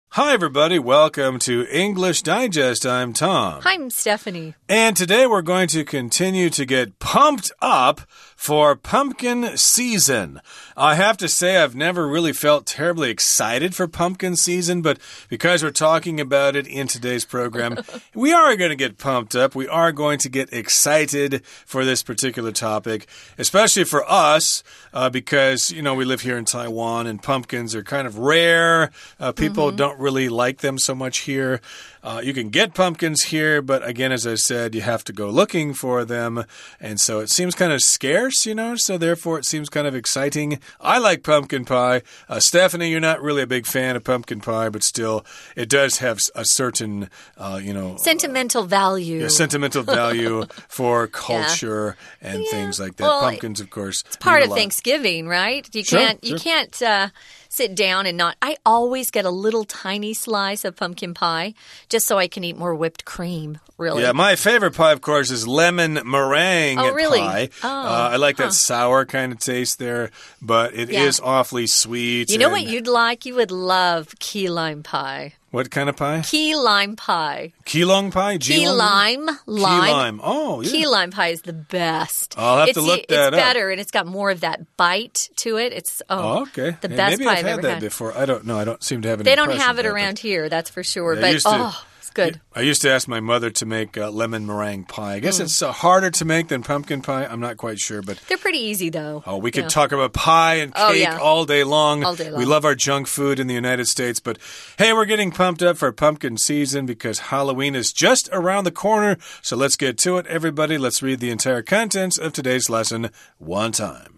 Hi, everybody. Welcome to English Digest. I'm Tom. Hi, I'm Stephanie. And today we're going to continue to get pumped up for pumpkin season. I have to say I've never really felt terribly excited for pumpkin season, but because we're talking about it in today's program, we are going to get pumped up. We are going to get excited for this particular topic, especially for us, because, you know, we live here in Taiwan and pumpkins are kind of rare. People don't really like them so much here. You can get pumpkins here, but again, as I said, you have to go looking for them. And so it seems kind of scarce, you know, so therefore it seems kind of exciting. I like pumpkin pie. Stephanie, you're not really a big fan of pumpkin pie, but still, it does have a certain, sentimental value. Sentimental value for culture and things like that. Well, pumpkins, of course. It's part of Thanksgiving, right? You can't sit down and not. I always get a little tiny slice of pumpkin pie just so I can eat more whipped cream, really. Yeah, my favorite pie, of course, is lemon meringue pie. I like that sour kind of taste there, but it is awfully sweet. You know what you'd like? You would love key lime pie. What kind of pie? Key lime pie. Key lime pie? Key lime. Key lime. Oh, yeah. Key lime pie is the best. I'll have to look that up. It's better, and it's got more of that bite to it. It's okay. The best maybe pie I've had that before. I don't know. I don't seem to have any. They don't have it around here, that's for sure. Yeah, but it's good. I used to ask my mother to make lemon meringue pie. I guess it's harder to make than pumpkin pie. I'm not quite sure, but they're pretty easy though. Oh, we could talk about pie and cake all day long. All day long. We love our junk food in the United States, but hey, we're getting pumped up for pumpkin season because Halloween is just around the corner. So let's get to it, everybody. Let's read the entire contents of today's lesson one time.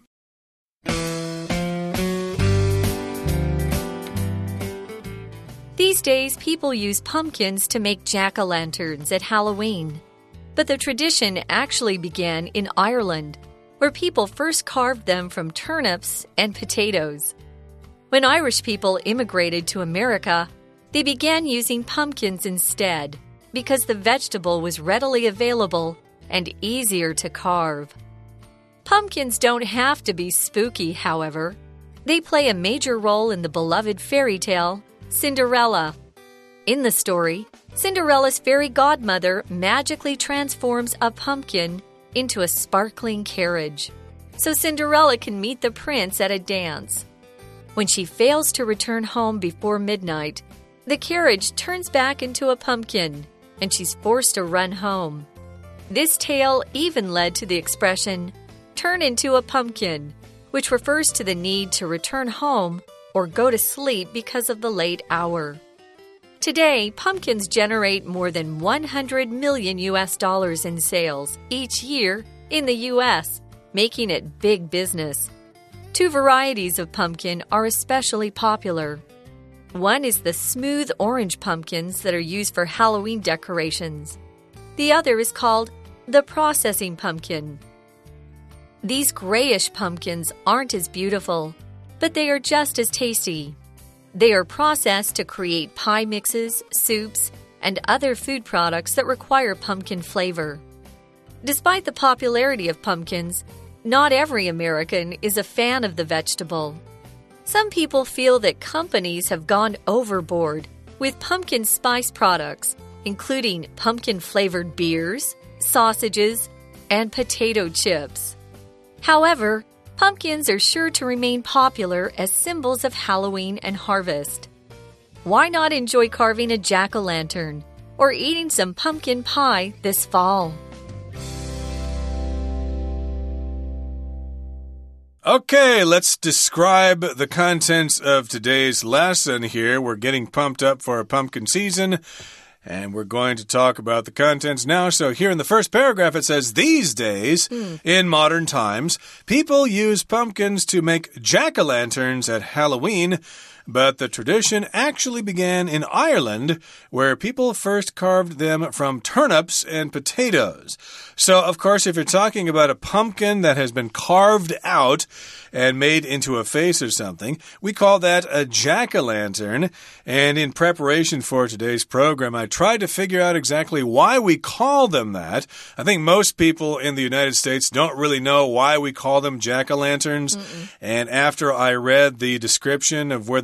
These days, people use pumpkins to make jack-o'-lanterns at Halloween. But the tradition actually began in Ireland, where people first carved them from turnips and potatoes. When Irish people immigrated to America, they began using pumpkins instead because the vegetable was readily available and easier to carve. Pumpkins don't have to be spooky, however. They play a major role in the beloved fairy tale Cinderella. In the story, Cinderella's fairy godmother magically transforms a pumpkin into a sparkling carriage, so Cinderella can meet the prince at a dance. When she fails to return home before midnight, the carriage turns back into a pumpkin, and she's forced to run home. This tale even led to the expression, "turn into a pumpkin," which refers to the need to return home or go to sleep because of the late hour. Today, pumpkins generate more than $100 million in sales each year in the U.S., making it big business. Two varieties of pumpkin are especially popular. One is the smooth orange pumpkins that are used for Halloween decorations. The other is called the processing pumpkin. These grayish pumpkins aren't as beautiful, but they are just as tasty. They are processed to create pie mixes, soups, and other food products that require pumpkin flavor. Despite the popularity of pumpkins, not every American is a fan of the vegetable. Some people feel that companies have gone overboard with pumpkin spice products, including pumpkin-flavored beers, sausages, and potato chips. However, pumpkins are sure to remain popular as symbols of Halloween and harvest. Why not enjoy carving a jack-o'-lantern or eating some pumpkin pie this fall? Okay, let's describe the contents of today's lesson here. We're getting pumped up for pumpkin season. And we're going to talk about the contents now. So here in the first paragraph, it says, these days, in modern times, people use pumpkins to make jack-o'-lanterns at Halloween. But the tradition actually began in Ireland, where people first carved them from turnips and potatoes. So, of course, if you're talking about a pumpkin that has been carved out and made into a face or something, we call that a jack-o'-lantern. And in preparation for today's program, I tried to figure out exactly why we call them that. I think most people in the United States don't really know why we call them jack-o'-lanterns. And after I read the description of where the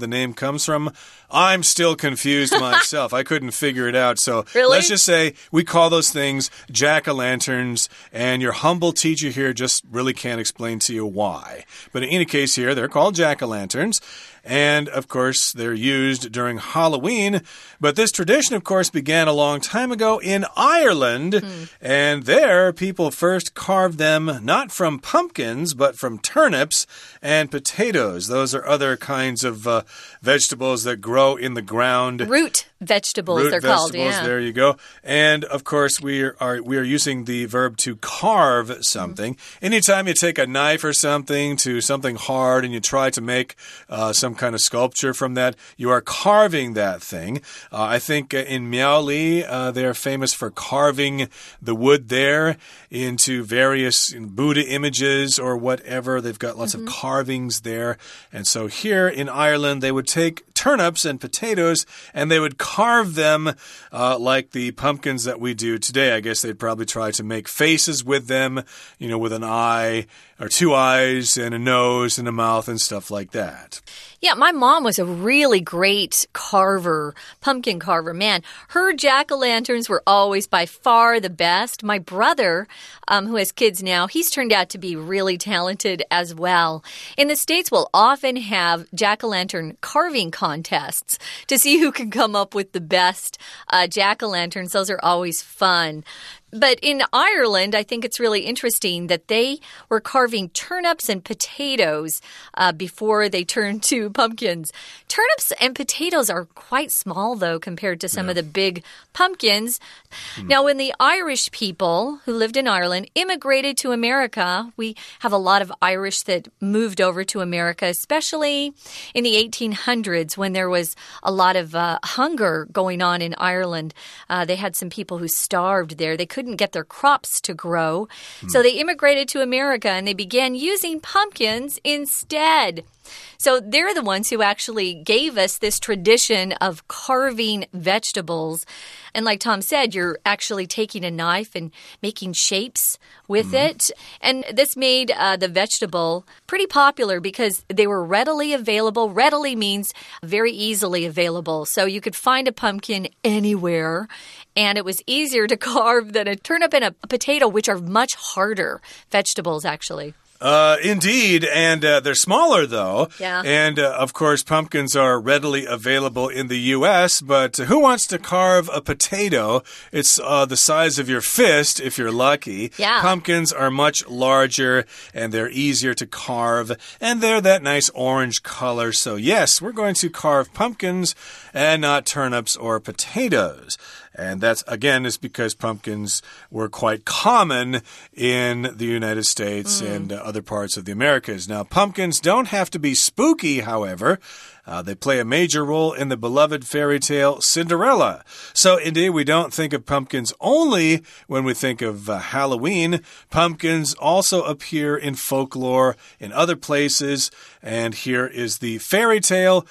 name comes from. I'm still confused myself. I couldn't figure it out. So really? Let's just say we call those things jack-o'-lanterns, and your humble teacher here just really can't explain to you why. But in any case here, they're called jack-o'-lanterns. And, of course, they're used during Halloween. But this tradition, of course, began a long time ago in Ireland. And there, people first carved them not from pumpkins, but from turnips and potatoes. Those are other kinds of vegetables that grow in the ground. Root vegetables, they're called. Yeah. There you go. And, of course, we are using the verb to carve something. Anytime you take a knife or something to something hard and you try to make some kind of sculpture from that, you are carving that thing. I think in Miaoli, they're famous for carving the wood there into various Buddha images or whatever. They've got lots of carvings there. And so here in Ireland, they would take turnips and potatoes and they would carve them like the pumpkins that we do today. I guess they'd probably try to make faces with them, with an eye or two eyes and a nose and a mouth and stuff like that. Yeah, my mom was a really great carver, pumpkin carver. Man, her jack-o'-lanterns were always by far the best. My brother, who has kids now, he's turned out to be really talented as well. In the States, we'll often have jack-o'-lantern carving contests to see who can come up with the best jack-o'-lanterns. Those are always fun. But in Ireland, I think it's really interesting that they were carving turnips and potatoes before they turned to pumpkins. Turnips and potatoes are quite small, though, compared to some of the big pumpkins. Now, when the Irish people who lived in Ireland immigrated to America, we have a lot of Irish that moved over to America, especially in the 1800s when there was a lot of hunger going on in Ireland. They had some people who starved there. They couldn't get their crops to grow. So they immigrated to America and they began using pumpkins instead. So they're the ones who actually gave us this tradition of carving vegetables. And like Tom said, you're actually taking a knife and making shapes with it. And this made the vegetable pretty popular because they were readily available. Readily means very easily available. So you could find a pumpkin anywhere. And it was easier to carve than a turnip and a potato, which are much harder vegetables, actually. Indeed, and they're smaller, though. Yeah. And, of course, pumpkins are readily available in the U.S., but who wants to carve a potato? It's the size of your fist, if you're lucky. Yeah. Pumpkins are much larger, and they're easier to carve, and they're that nice orange color. So, yes, we're going to carve pumpkins and not turnips or potatoes. And that's, again, is because pumpkins were quite common in the United States and other parts of the Americas. Now, pumpkins don't have to be spooky, however. They play a major role in the beloved fairy tale Cinderella. So, indeed, we don't think of pumpkins only when we think of Halloween. Pumpkins also appear in folklore in other places. And here is the fairy tale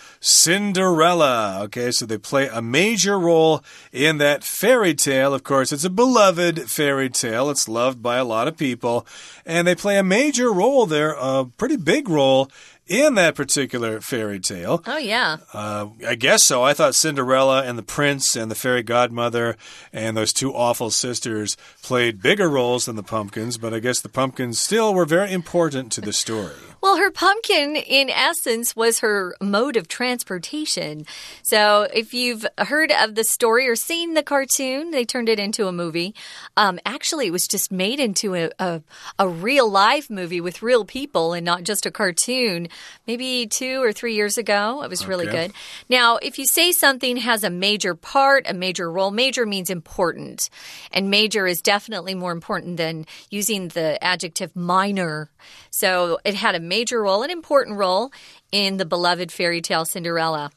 Cinderella. Okay, so they play a major role in that fairy tale. Of course, it's a beloved fairy tale. It's loved by a lot of people. And they play a major role there, a pretty big role in that particular fairy tale. Oh, yeah. I guess so. I thought Cinderella and the prince and the fairy godmother and those two awful sisters played bigger roles than the pumpkins, but I guess the pumpkins still were very important to the story. Well, her pumpkin, in essence, was her mode of transportation. So if you've heard of the story or seen the cartoon, they turned it into a movie. Actually, it was just made into a real-life movie with real people and not just a cartoon. Maybe 2 or 3 years ago. It was really good. Now, if you say something has a major part, a major role, major means important. And major is definitely more important than using the adjective minor. So it had a major role, an important role in the beloved fairy tale Cinderella.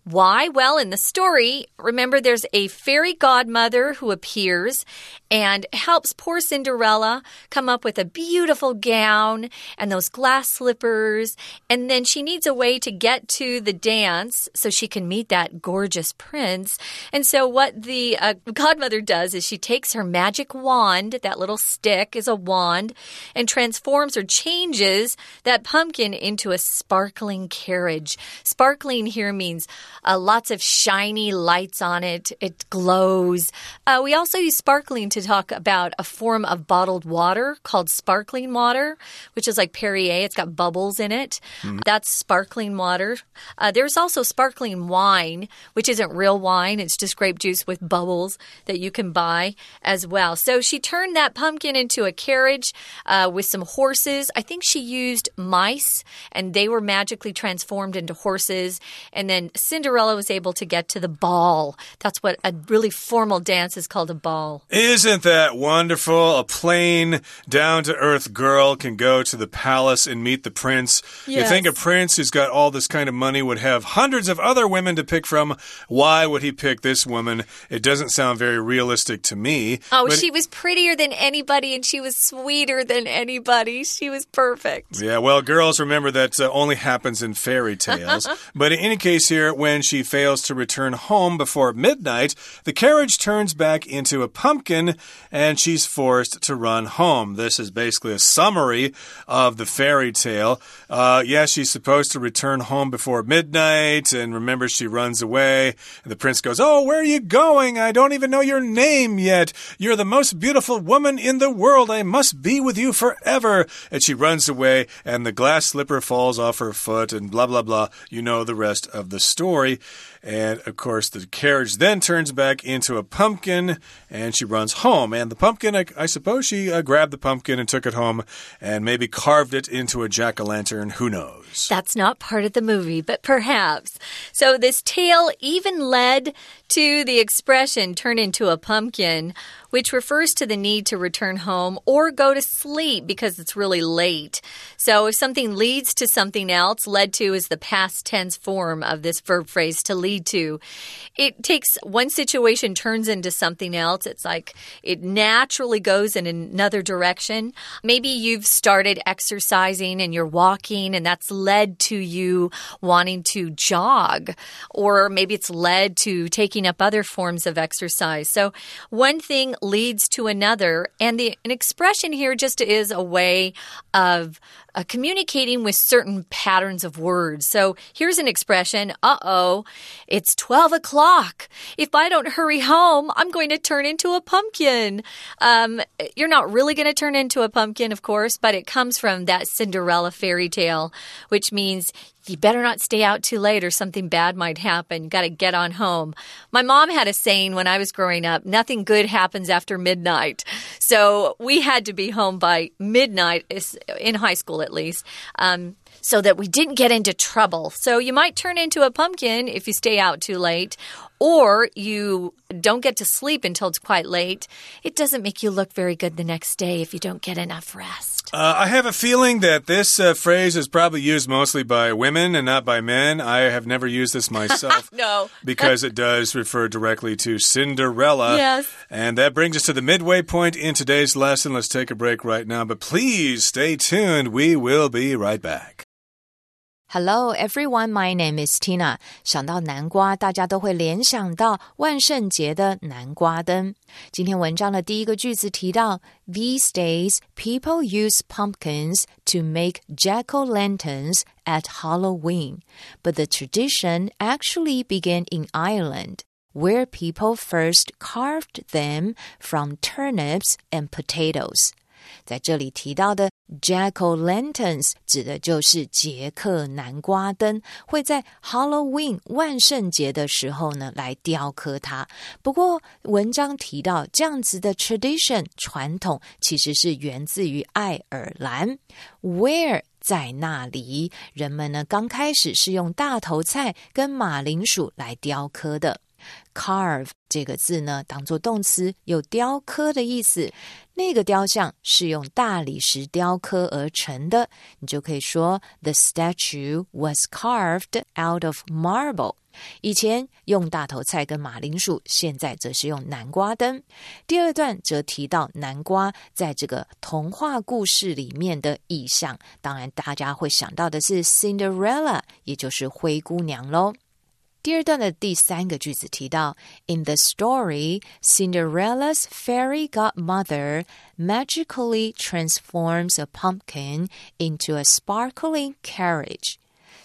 Why? Well, in the story, remember there's a fairy godmother who appears and helps poor Cinderella come up with a beautiful gown and those glass slippers. And then she needs a way to get to the dance so she can meet that gorgeous prince. And so what the godmother does is she takes her magic wand, that little stick is a wand, and transforms or changes that pumpkin into a sparkling carriage. Sparkling here means lots of shiny lights on it. It glows. We also use sparkling to talk about a form of bottled water called sparkling water, which is like Perrier. It's got bubbles in it. That's sparkling water. There's also sparkling wine, which isn't real wine. It's just grape juice with bubbles that you can buy as well. So she turned that pumpkin into a carriage with some horses. I think she used mice, and they were magically transformed into horses. And then Cinderella was able to get to the ball. That's what a really formal dance is called, a ball. Isn't that wonderful? A plain, down-to-earth girl can go to the palace and meet the prince. Yes. You think a prince who's got all this kind of money would have hundreds of other women to pick from. Why would he pick this woman? It doesn't sound very realistic to me. Oh, she was prettier than anybody, and she was sweeter than anybody. She was perfect. Yeah, well, girls, remember that only happens in fairy tales. But in any case here, when she fails to return home before midnight, the carriage turns back into a pumpkin, and she's forced to run home. This is basically a summary of the fairy tale. Yeah, she's supposed to return home before midnight, and remember, she runs away. And the prince goes, "Oh, where are you going? I don't even know your name yet. You're the most beautiful woman in the world. I must be with you forever." And she runs away, and the glass slipper falls off her foot, and blah, blah, blah. You know the rest of the story. And, of course, the carriage then turns back into a pumpkin, and she runs home. And the pumpkin, I suppose she grabbed the pumpkin and took it home and maybe carved it into a jack-o'-lantern. Who knows? That's not part of the movie, but perhaps. So this tale even led to the expression turn into a pumpkin, which refers to the need to return home or go to sleep because it's really late. So if something leads to something else, led to is the past tense form of this verb phrase, to lead to. It takes one situation turns into something else. It's like it naturally goes in another direction. Maybe you've started exercising and you're walking, and that's led to you wanting to jog. Or maybe it's led to taking up other forms of exercise. So one thing leads to another, and an expression here just is a way of communicating with certain patterns of words. So here's an expression, it's 12 o'clock. If I don't hurry home, I'm going to turn into a pumpkin. You're not really going to turn into a pumpkin, of course, but it comes from that Cinderella fairy tale, which means you better not stay out too late or something bad might happen. You got to get on home. My mom had a saying when I was growing up, nothing good happens after midnight. So we had to be home by midnight, in high school at least, so that we didn't get into trouble. So you might turn into a pumpkin if you stay out too late, or you don't get to sleep until it's quite late. It doesn't make you look very good the next day if you don't get enough rest. I have a feeling that this phrase is probably used mostly by women and not by men. I have never used this myself. No. Because it does refer directly to Cinderella. Yes. And that brings us to the midway point in today's lesson. Let's take a break right now, but please stay tuned. We will be right back. Hello everyone, my name is Tina. 想到南瓜，大家都会联想到万圣节的南瓜灯。今天文章的第一个句子提到 These days, people use pumpkins to make jack-o'-lanterns at Halloween. But the tradition actually began in Ireland, where people first carved them from turnips and potatoes. 在这里提到的 Jack-o'-lanterns 指的就是捷克南瓜灯，会在 Halloween 万圣节的时候呢来雕刻它。不过文章提到这样子的 tradition 传统其实是源自于爱尔兰 where 在那里人们呢刚开始是用大头菜跟马铃薯来雕刻的。 Carve 这个字呢，当作动词有雕刻的意思。那个雕像是用大理石雕刻而成的，你就可以说 The statue was carved out of marble。以前用大头菜跟马铃薯，现在则是用南瓜灯。第二段则提到南瓜在这个童话故事里面的意象，当然大家会想到的是 Cinderella， 也就是灰姑娘咯。第二段的第三个句子提到 In the story, Cinderella's fairy godmother magically transforms a pumpkin into a sparkling carriage,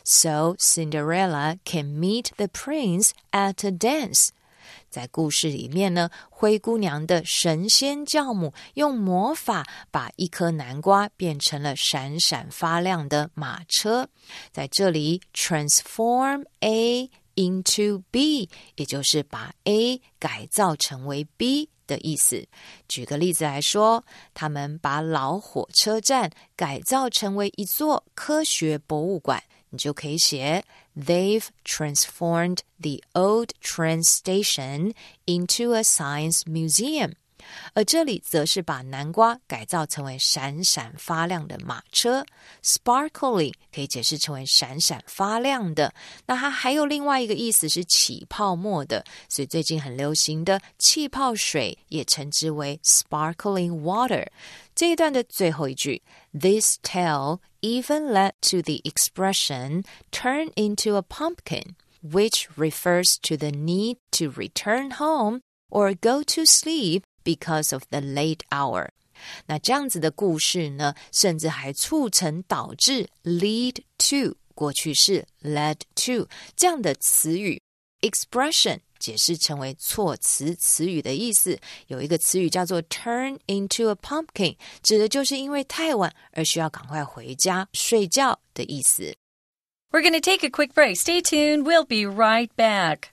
so Cinderella can meet the prince at a dance. 在故事里面呢，灰姑娘的神仙教母用魔法把一颗南瓜变成了闪闪发亮的马车。在这里 transform A into B， 也就是把 A 改造成为 B 的意思。举个例子来说，他们把老火车站改造成为一座科学博物馆，你就可以写 They've transformed the old train station into a science museum。而这里则是把南瓜改造成为闪闪发亮的马车 Sparkling 可以解释成为闪闪发亮的，那它还有另外一个意思是起泡沫的，所以最近很流行的气泡水也称之为 Sparkling Water。 这一段的最后一句 This tale even led to the expression turn into a pumpkin, which refers to the need to return home or go to sleep because of the late hour。 那这样子的故事呢，甚至还促成导致 lead to 过去式 led to 这样的词语。 expression 解释成为措辞词语的意思，有一个词语叫做 turn into a pumpkin， 指的就是因为太晚而需要赶快回家睡觉的意思。 We're going to take a quick break. Stay tuned. We'll be right back.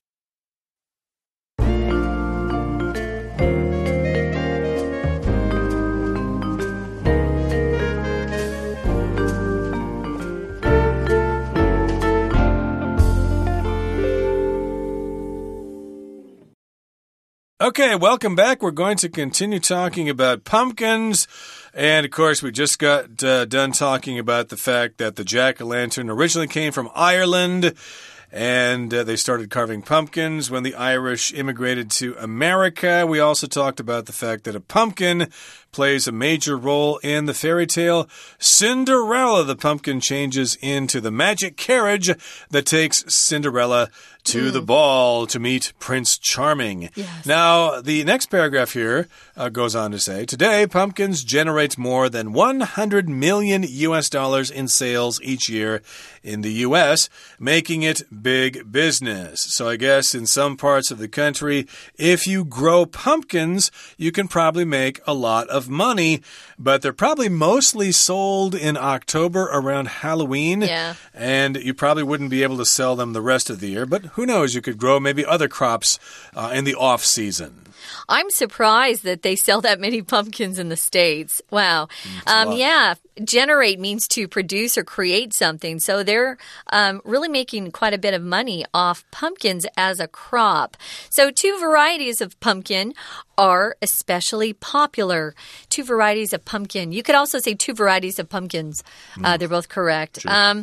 Okay, welcome back. We're going to continue talking about pumpkins. And, of course, we just got done talking about the fact that the jack-o'-lantern originally came from Ireland. And they started carving pumpkins when the Irish immigrated to America. We also talked about the fact that a pumpkin plays a major role in the fairy tale Cinderella. The pumpkin changes into the magic carriage that takes Cinderella to the ball to meet Prince Charming. Yes. Now, the next paragraph here goes on to say, Today, pumpkins generate more than $100 million in sales each year in the U.S., making it big business. So I guess in some parts of the country, if you grow pumpkins, you can probably make a lot of money, but they're probably mostly sold in October around Halloween. Yeah. And you probably wouldn't be able to sell them the rest of the year, but who knows, you could grow maybe other crops in the off-season. I'm surprised that they sell that many pumpkins in the States. Wow. Yeah, generate means to produce or create something. So they're really making quite a bit of money off pumpkins as a crop. So 2 varieties of pumpkin are especially popular. 2 varieties of pumpkin. You could also say 2 varieties of pumpkins. They're both correct. Sure.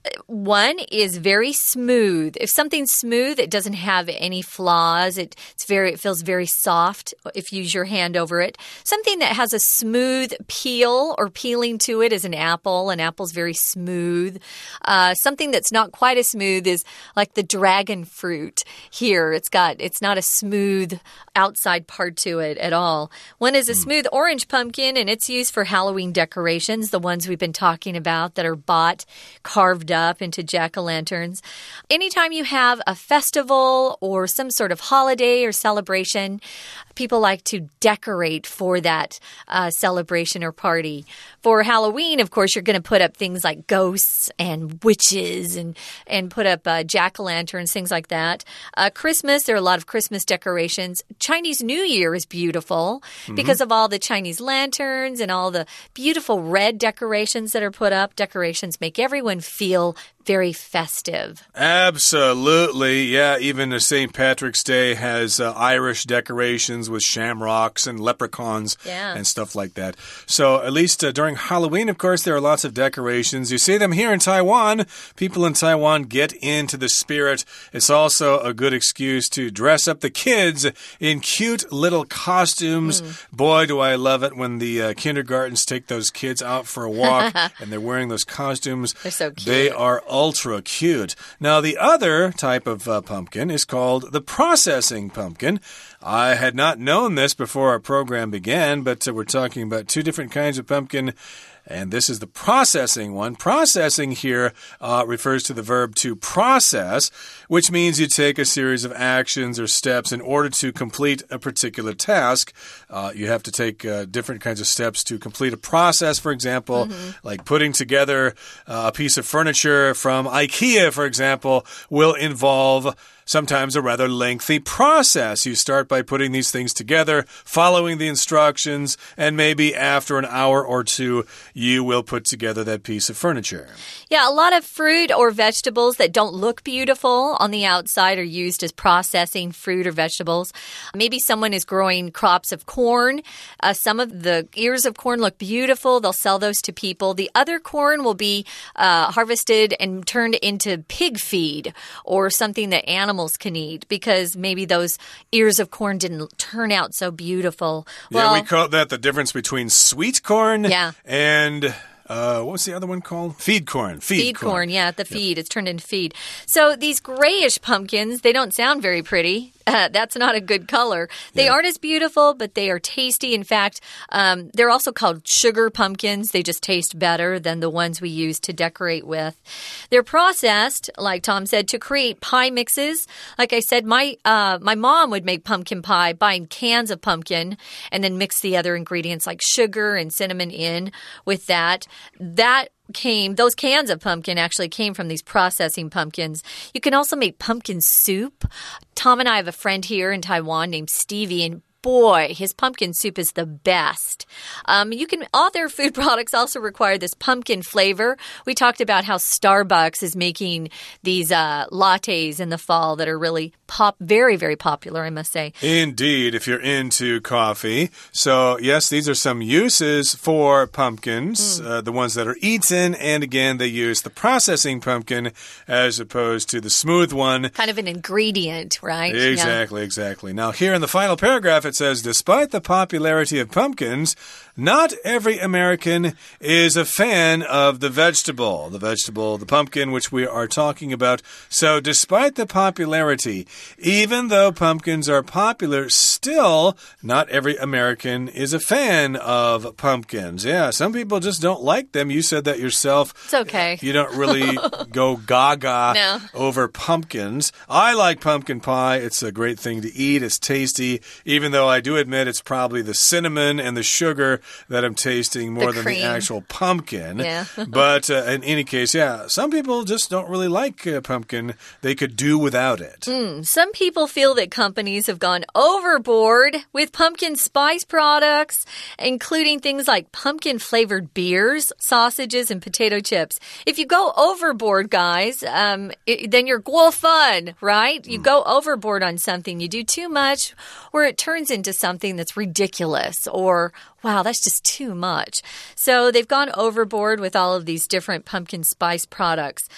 One is very smooth. If something's smooth, it doesn't have any flaws. It feels very soft if you use your hand over it. Something that has a smooth peel or peeling to it is an apple. An apple's very smooth. Something that's not quite as smooth is like the dragon fruit here. It's not a smooth outside part to it at all. One is a smooth orange pumpkin, and it's used for Halloween decorations, the ones we've been talking about that are bought, carved up into jack-o'-lanterns. Anytime you have a festival or some sort of holiday or celebration, people like to decorate for that celebration or party. For Halloween, of course, you're going to put up things like ghosts and witches and put up jack-o'-lanterns, things like that. Christmas, there are a lot of Christmas decorations. Chinese New Year is beautiful because of all the Chinese lanterns and all the beautiful red decorations that are put up. Decorations make everyone feel very festive. Absolutely. Yeah, even St. Patrick's Day has Irish decorations with shamrocks and leprechauns and stuff like that. So at least during Halloween, of course, there are lots of decorations. You see them here in Taiwan. People in Taiwan get into the spirit. It's also a good excuse to dress up the kids in cute little costumes. Boy, do I love it when the kindergartens take those kids out for a walk and they're wearing those costumes. They're so cute. They are ultra cute. Now, the other type of pumpkin is called the processing pumpkin. I had not known this before our program began, but we're talking about two different kinds of pumpkin. And this is the processing one. Processing here refers to the verb to process, which means you take a series of actions or steps in order to complete a particular task. You have to take different kinds of steps to complete a process, for example, like putting together a piece of furniture from IKEA, for example, will involve sometimes a rather lengthy process. You start by putting these things together, following the instructions, and maybe after an hour or two, you will put together that piece of furniture. Yeah, a lot of fruit or vegetables that don't look beautiful on the outside are used as processing fruit or vegetables. Maybe someone is growing crops of corn. Some of the ears of corn look beautiful. They'll sell those to people. The other corn will be harvested and turned into pig feed or something that animals can eat because maybe those ears of corn didn't turn out so beautiful. Yeah, we call that the difference between sweet corn and... what was the other one called? Feed corn. Feed corn, yeah, the feed. It's turned into feed. So these grayish pumpkins, they don't sound very pretty. That's not a good color. They aren't as beautiful, but they are tasty. In fact, they're also called sugar pumpkins. They just taste better than the ones we use to decorate with. They're processed, like Tom said, to create pie mixes. Like I said, my mom would make pumpkin pie, buying cans of pumpkin, and then mix the other ingredients like sugar and cinnamon in with that. Those cans of pumpkin actually came from these processing pumpkins. You can also make pumpkin soup. Tom and I have a friend here in Taiwan named Stevie, and boy, his pumpkin soup is the best. All their food products also require this pumpkin flavor. We talked about how Starbucks is making these lattes in the fall that are really very, very popular, I must say. Indeed, if you're into coffee. So, yes, these are some uses for pumpkins, the ones that are eaten. And again, they use the processing pumpkin as opposed to the smooth one. Kind of an ingredient, right? Exactly, exactly. Now, here in the final paragraph, it says, despite the popularity of pumpkins, not every American is a fan of the vegetable, the pumpkin, which we are talking about. So despite the popularity, even though pumpkins are popular, still not every American is a fan of pumpkins. Yeah, some people just don't like them. You said that yourself. It's okay. You don't really go gaga over pumpkins. I like pumpkin pie. It's a great thing to eat. It's tasty, even though I do admit it's probably the cinnamon and the sugar that I'm tasting more than the actual pumpkin. Yeah. But in any case, some people just don't really like pumpkin. They could do without it. Some people feel that companies have gone overboard with pumpkin spice products, including things like pumpkin-flavored beers, sausages, and potato chips. If you go overboard, guys, then you're guo fun, right? You go overboard on something. You do too much, or it turns into something that's ridiculous, or wow, that's just too much. So they've gone overboard with all of these different pumpkin spice products.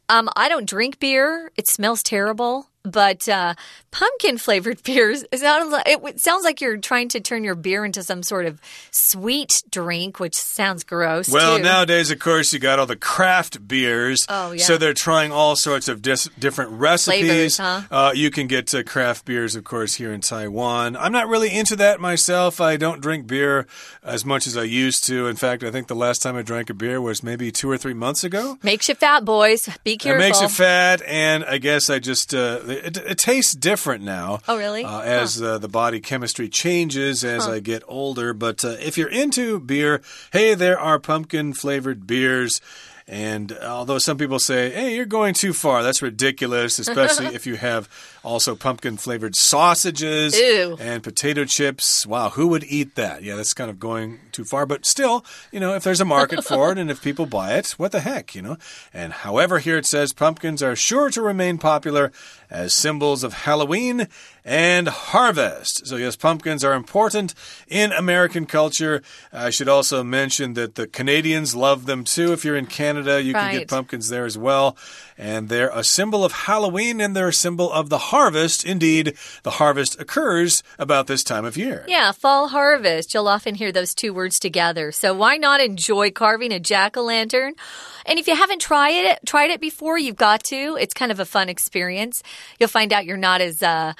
I don't drink beer. It smells terrible. But pumpkin-flavored beers, it sounds like you're trying to turn your beer into some sort of sweet drink, which sounds gross, Well, too. Nowadays, of course, you got all the craft beers. Oh, yeah. So they're trying all sorts of different recipes. Flavors, huh? You can get craft beers, of course, here in Taiwan. I'm not really into that myself. I don't drink beer as much as I used to. In fact, I think the last time I drank a beer was maybe 2 or 3 months ago. Makes you fat, boys. Be careful. It makes you fat, and I guess I just... It tastes different now. Oh, really? As the body chemistry changes as I get older. But if you're into beer, hey, there are pumpkin-flavored beers. And although some people say, hey, you're going too far, that's ridiculous, especially if you have also pumpkin-flavored sausages and potato chips. Wow, who would eat that? Yeah, that's kind of going too far. But still, if there's a market for it and if people buy it, what the heck, And however, here it says pumpkins are sure to remain popular as symbols of Halloween and harvest. So yes, pumpkins are important in American culture. I should also mention that the Canadians love them too. If you're in Canada, you can get pumpkins there as well. And they're a symbol of Halloween and they're a symbol of the harvest. Indeed, the harvest occurs about this time of year. Yeah, fall harvest. You'll often hear those two words together. So why not enjoy carving a jack-o'-lantern? And if you haven't tried it before, you've got to. It's kind of a fun experience. You'll find out you're not as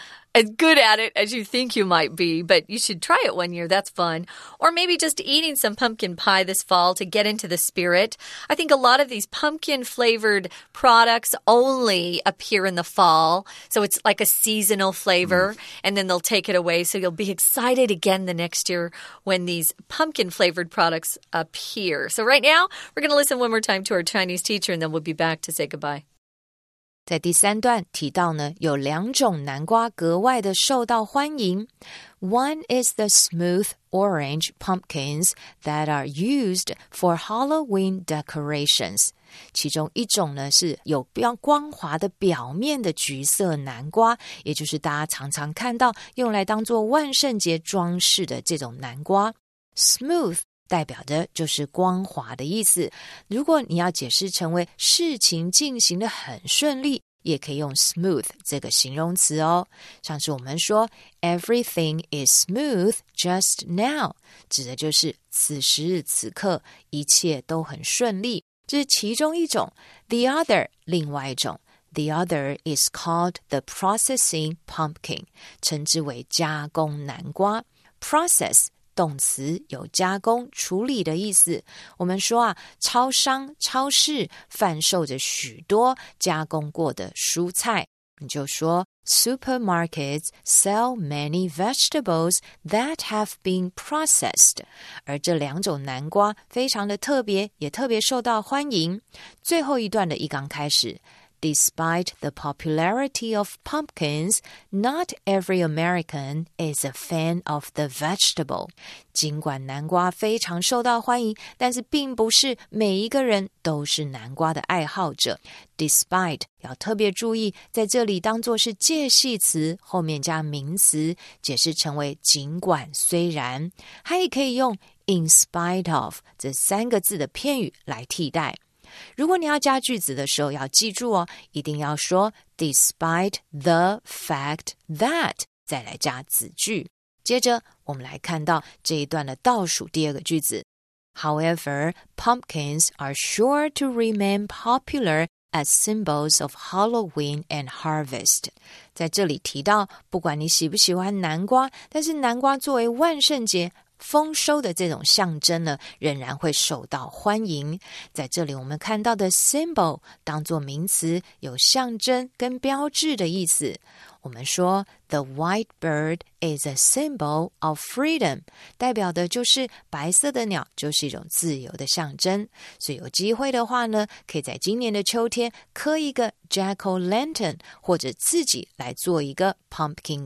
good at it as you think you might be, but you should try it one year. That's fun. Or maybe just eating some pumpkin pie this fall to get into the spirit. I think a lot of these pumpkin-flavored products only appear in the fall, so it's like a seasonal flavor, and then they'll take it away, so you'll be excited again the next year when these pumpkin-flavored products appear. So right now, we're going to listen one more time to our Chinese teacher, and then we'll be back to say goodbye. 在第3段提到呢，有2种南瓜格外的受到欢迎。One is the smooth orange pumpkins that are used for Halloween decorations. 其中一种呢是有光滑的表面的橘色南瓜，也就是大家常常看到用来当作万圣节装饰的这种南瓜。Smooth代表的就是光滑的意思。如果你要解释成为事情进行得很顺利，也可以用 smooth 这个形容词哦。上次我们说 everything is smooth just now， 指的就是此时此刻一切都很顺利。这是其中一种。 The other 另外一种。The other is called the processing pumpkin， 称之为加工南瓜。 Process动词有加工处理的意思。我们说超商超市贩售着许多加工过的蔬菜，你就说 Supermarkets sell many vegetables that have been processed。 而这2种南瓜非常的特别，也特别受到欢迎。最后一段的一刚开始，Despite the popularity of pumpkins, not every American is a fan of the vegetable. 尽管南瓜非常受到欢迎，但是并不是每一个人都是南瓜的爱好者。Despite 要特别注意，在这里当作是介系词，后面加名词，解释成为尽管虽然。它也可以用 in spite of 这3个字的片语来替代。如果你要加句子的时候要记住哦，一定要说 despite the fact that 再来加子句。接着我们来看到这一段的倒数第2个句子。However, pumpkins are sure to remain popular as symbols of Halloween and harvest. 在这里提到，不管你喜不喜欢南瓜，但是南瓜作为万圣节丰收的这种象征呢，仍然会受到欢迎。在这里我们看到的 symbol 当作名词，有象征跟标志的意思。我们说 The white bird is a symbol of freedom， 代表的就是白色的鸟就是一种自由的象征。所以有机会的话呢，可以在今年的秋天刻一个 jack-o'-lantern， 或者自己来做一个 pumpkin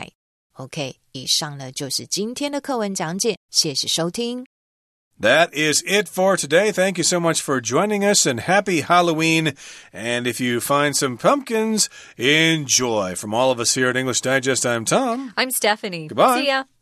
pie。OK， 以上呢就是今天的课文讲解，谢谢收听。 That is it for today. Thank you so much for joining us and happy Halloween. And if you find some pumpkins, enjoy. From all of us here at English Digest, I'm Tom. I'm Stephanie. Goodbye. See ya.